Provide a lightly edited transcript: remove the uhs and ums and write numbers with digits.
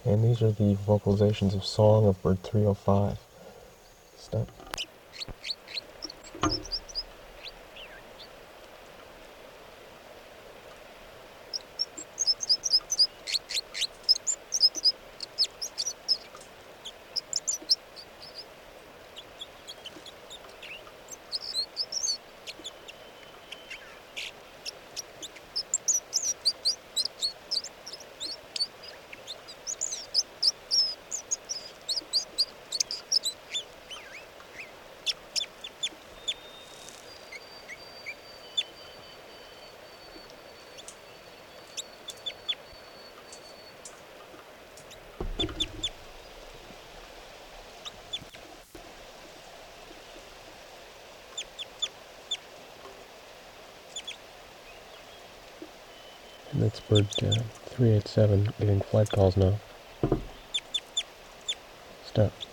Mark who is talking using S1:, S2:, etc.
S1: And these are the vocalizations of Song of Bird 305. Step. And that's bird 387 getting flight calls now. Step.